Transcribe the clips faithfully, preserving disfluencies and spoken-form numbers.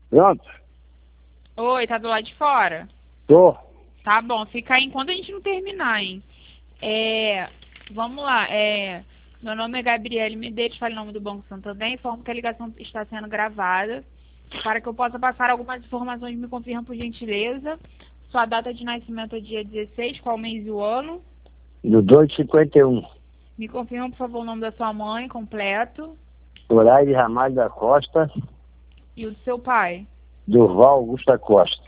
Pronto? Oi, tá do lado de fora? Tô. Tá bom, fica aí enquanto a gente não terminar, hein? É, vamos lá, é, meu nome é Gabriele Medeiros, falo em nome do Banco Santander, informo que a ligação está sendo gravada. Para que eu possa passar algumas informações, me confirma por gentileza. Sua data de nascimento é dia dezesseis, qual mês e o ano? Do dois de cinquenta e um. Me confirma, por favor, o nome da sua mãe, completo. Horário de Ramalho da Costa. E o do seu pai. Durval Augusta Costa.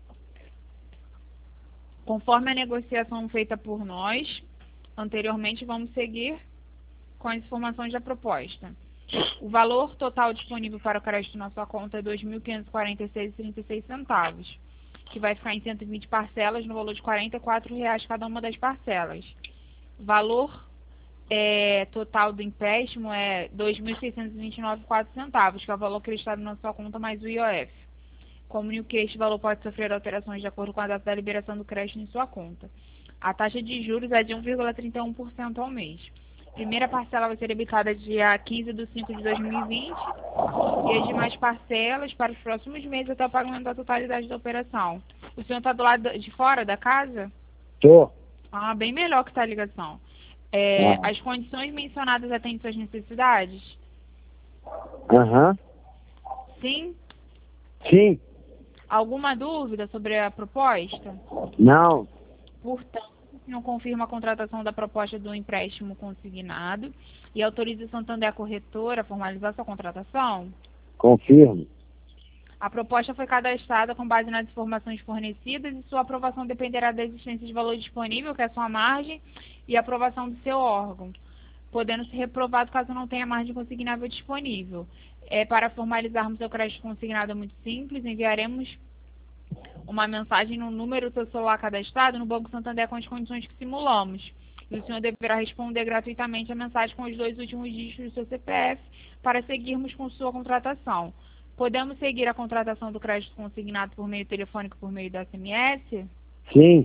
Conforme a negociação feita por nós, anteriormente vamos seguir com as informações da proposta. O valor total disponível para o crédito na sua conta é dois mil quinhentos e quarenta e seis reais e trinta e seis centavos, que vai ficar em cento e vinte parcelas no valor de quarenta e quatro reais cada uma das parcelas. O valor é, total do empréstimo é dois mil seiscentos e vinte e nove reais e quatro centavos, que é o valor acreditado na sua conta mais o I O F. Comunico que este valor pode sofrer alterações de acordo com a data da liberação do crédito em sua conta. A taxa de juros é de um vírgula trinta e um por cento ao mês. Primeira parcela vai ser debitada dia quinze de cinco de dois mil e vinte e as demais parcelas para os próximos meses até o pagamento da totalidade da operação. O senhor está do lado de fora da casa? Tô. Ah, bem melhor que está a ligação. É, Ah. as condições mencionadas atendem suas necessidades? Aham. Sim? Sim. Alguma dúvida sobre a proposta? Não. Portanto, não confirma a contratação da proposta do empréstimo consignado e autoriza o Santander a corretora a formalizar sua contratação? Confirmo. A proposta foi cadastrada com base nas informações fornecidas e sua aprovação dependerá da existência de valor disponível, que é a sua margem, e a aprovação do seu órgão, podendo ser reprovado caso não tenha margem consignável disponível. É, para formalizarmos o crédito consignado é muito simples, enviaremos uma mensagem no número do seu celular cadastrado no Banco Santander com as condições que simulamos. E o senhor deverá responder gratuitamente a mensagem com os dois últimos dígitos do seu C P F para seguirmos com sua contratação. Podemos seguir a contratação do crédito consignado por meio telefônico por meio da S M S? Sim.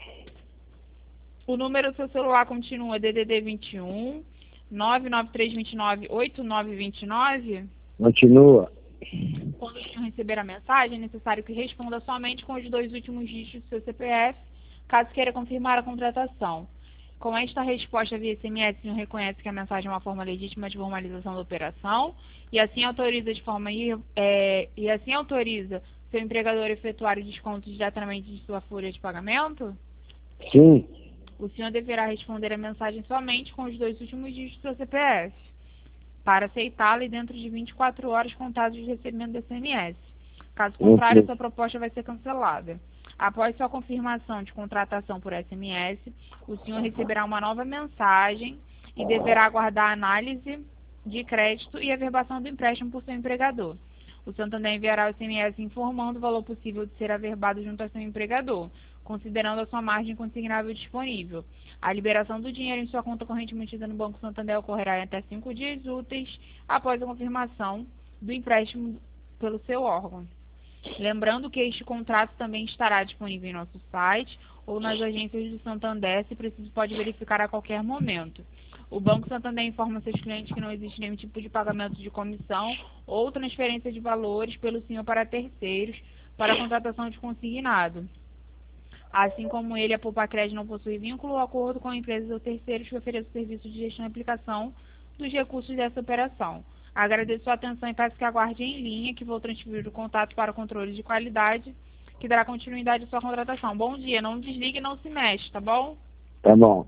O número do seu celular continua D D D vinte e um, nove nove três dois nove, oito nove dois nove? Continua. Quando o senhor receber a mensagem, é necessário que responda somente com os dois últimos dígitos do seu C P F, caso queira confirmar a contratação. Com esta resposta via S M S, o senhor reconhece que a mensagem é uma forma legítima de formalização da operação e assim autoriza de forma é, e assim autoriza seu empregador a efetuar o desconto diretamente de sua folha de pagamento? Sim. O senhor deverá responder a mensagem somente com os dois últimos dígitos do seu C P F, para aceitá-la e dentro de vinte e quatro horas contados de recebimento do S M S. Caso contrário, sua proposta vai ser cancelada. Após sua confirmação de contratação por S M S, o senhor receberá uma nova mensagem e deverá aguardar a análise de crédito e a averbação do empréstimo por seu empregador. O Santander enviará o S M S informando o valor possível de ser averbado junto ao seu empregador, considerando a sua margem consignável disponível. A liberação do dinheiro em sua conta corrente mantida no Banco Santander ocorrerá em até cinco dias úteis após a confirmação do empréstimo pelo seu órgão. Lembrando que este contrato também estará disponível em nosso site ou nas agências do Santander, se preciso pode verificar a qualquer momento. O Banco Santander informa seus clientes que não existe nenhum tipo de pagamento de comissão ou transferência de valores pelo senhor para terceiros para a contratação de consignado. Assim como ele, a Poupacred não possui vínculo ou acordo com empresas ou terceiros que ofereçam serviço de gestão e aplicação dos recursos dessa operação. Agradeço sua atenção e peço que aguarde em linha, que vou transferir o contato para o controle de qualidade, que dará continuidade à sua contratação. Bom dia, não desligue e não se mexe, tá bom? Tá bom.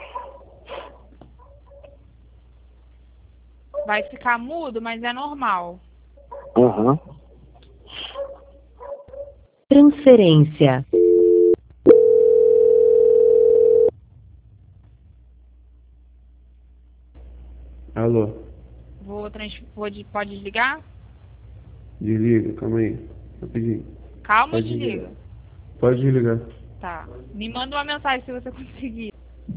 Vai ficar mudo, mas é normal. Aham. Transferência. Alô? Vou trans... Pode, pode desligar? Desliga, calma aí. Rapidinho. Calma, Pode desliga. desligar. Pode desligar. Tá. Me manda uma mensagem se você conseguir.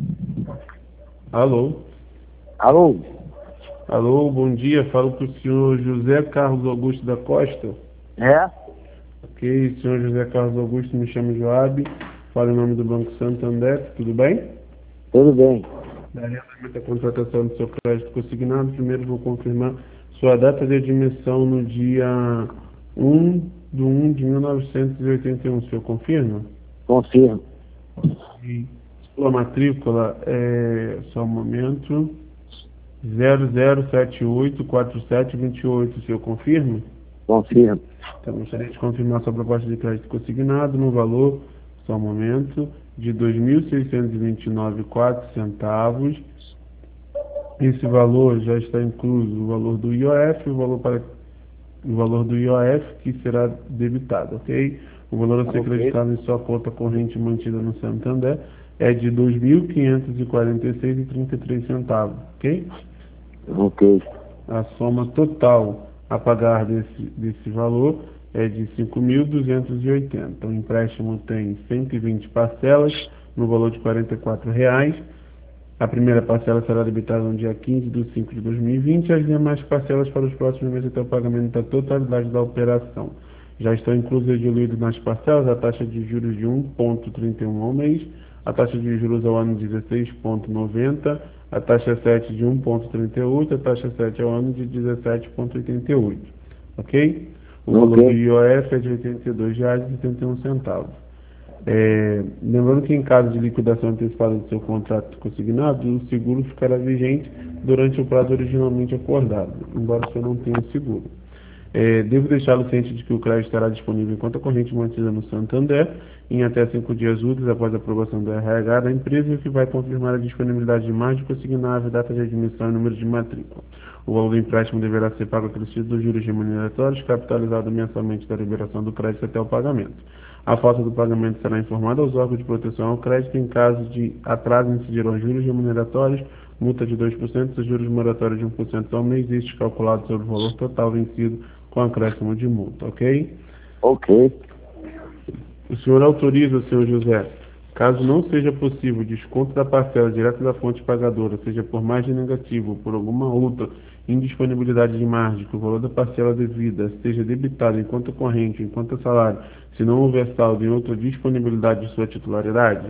Alô? Alô? Alô, bom dia. Falo para o senhor José Carlos Augusto da Costa. É? Ok, senhor José Carlos Augusto, me chamo Joab. Falo em nome do Banco Santander. Tudo bem? Tudo bem. Darei andamento à contratação do seu crédito consignado. Primeiro vou confirmar sua data de admissão no dia um do um de mil novecentos e oitenta e um. O senhor confirma? Confirmo. E sua matrícula é, só um momento, zero zero sete oito quatro sete dois oito. O senhor confirma? Confirmo. Então, gostaria de confirmar sua proposta de crédito consignado no valor, só um momento, de dois mil seiscentos e vinte e nove reais e quatro centavos. Esse valor já está incluso o valor do I O F, o valor, para, o valor do I O F que será debitado, ok? O valor a ser Ok. acreditado em sua conta corrente mantida no Santander é de dois mil quinhentos e quarenta e seis reais e trinta e três centavos, ok? Ok. A soma total a pagar desse, desse valor é de cinco mil duzentos e oitenta. O empréstimo tem cento e vinte parcelas no valor de quarenta e quatro reais. A primeira parcela será debitada no dia quinze de cinco de dois mil e vinte e as demais parcelas para os próximos meses até o pagamento da totalidade da operação. Já estão inclusos e diluídos nas parcelas a taxa de juros de um vírgula trinta e um ao mês, a taxa de juros ao ano de dezesseis vírgula noventa, a taxa sete de um vírgula trinta e oito, a taxa sete ao ano de dezessete vírgula oitenta e oito. Ok? O valor Ok. do I O F é de oitenta e dois reais e setenta e um centavos. É, lembrando que em caso de liquidação antecipada do seu contrato consignado, o seguro ficará vigente durante o prazo originalmente acordado, embora o senhor não tenha seguro. É, devo deixá-lo ciente de que o crédito estará disponível em conta corrente mantida no Santander em até cinco dias úteis após a aprovação do R H da empresa, o que vai confirmar a disponibilidade de margem consignável, data de admissão e número de matrícula. O valor do empréstimo deverá ser pago acrescido dos juros remuneratórios, capitalizado mensalmente da liberação do crédito até o pagamento. A falta do pagamento será informada aos órgãos de proteção ao crédito. Em caso de atraso, incidirão juros remuneratórios, multa de dois por cento e juros moratórios de um por cento ao mês, estes calculados sobre o valor total vencido com acréscimo de multa, ok? Ok. O senhor autoriza, senhor José, caso não seja possível o desconto da parcela direto da fonte pagadora, seja por margem negativa ou por alguma outra indisponibilidade de margem, que o valor da parcela devida seja debitado em conta corrente, em conta salário, se não houver saldo em outra disponibilidade de sua titularidade?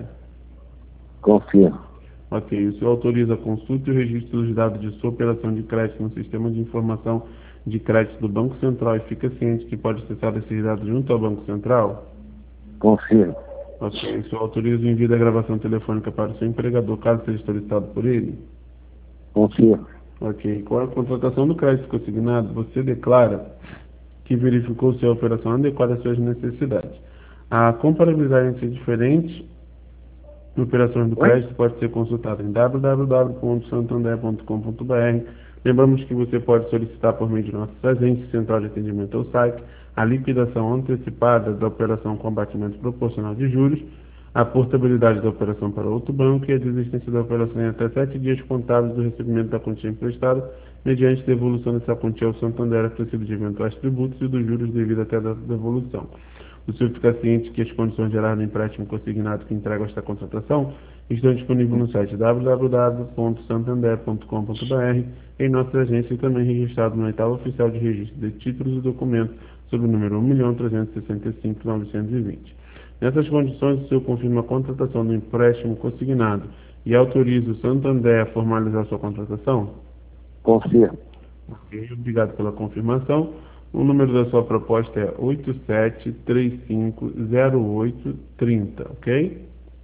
Confirmo. Ok. O senhor autoriza a consulta e o registro dos dados de sua operação de crédito no sistema de informação de crédito do Banco Central e fica ciente que pode acessar esses dados junto ao Banco Central? Confirmo. Ok. O senhor autoriza o envio da gravação telefônica para o seu empregador, caso seja solicitado por ele? Confirmo. Ok. Com a contratação do crédito consignado, você declara que verificou se a operação adequada às suas necessidades. A comparabilidade entre diferentes operações do Oi? crédito pode ser consultada em w w w ponto santander ponto com ponto b r. Lembramos que você pode solicitar por meio de nossos agentes central de atendimento ao site a liquidação antecipada da operação com abatimento proporcional de juros, a portabilidade da operação para outro banco e a desistência da operação em até sete dias contábeis do recebimento da quantia emprestada, mediante devolução dessa quantia ao Santander acrescido de eventuais tributos e dos juros devido até a data da devolução. O senhor fica ciente que as condições gerais do empréstimo consignado que entrega esta contratação estão disponíveis no site w w w ponto santander ponto com ponto b r, em nossa agência e também registrado no edital oficial de registro de títulos e documentos sob o número um milhão trezentos e sessenta e cinco mil novecentos e vinte. Nessas condições, o senhor confirma a contratação do empréstimo consignado e autoriza o Santander a formalizar sua contratação? Confirmo. Ok, obrigado pela confirmação. O número da sua proposta é oito sete três cinco zero oito três zero, ok?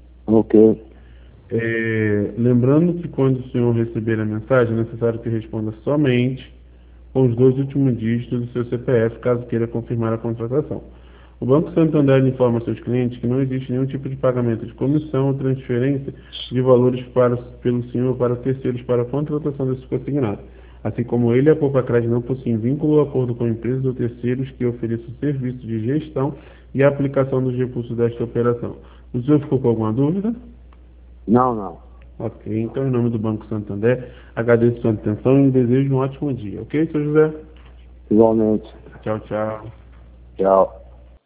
Ok. É, lembrando que quando o senhor receber a mensagem, é necessário que responda somente com os dois últimos dígitos do seu C P F, caso queira confirmar a contratação. O Banco Santander informa aos seus clientes que não existe nenhum tipo de pagamento de comissão ou transferência de valores para, pelo senhor para terceiros para a contratação desse consignado. Assim como ele, a Poupa Crédito não possui vínculo ou acordo com empresas ou terceiros que ofereçam serviço de gestão e aplicação dos recursos desta operação. O senhor ficou com alguma dúvida? Não, não. Ok, então em nome do Banco Santander, agradeço sua atenção e desejo um ótimo dia. Ok, senhor José? Igualmente. Tchau, tchau. Tchau.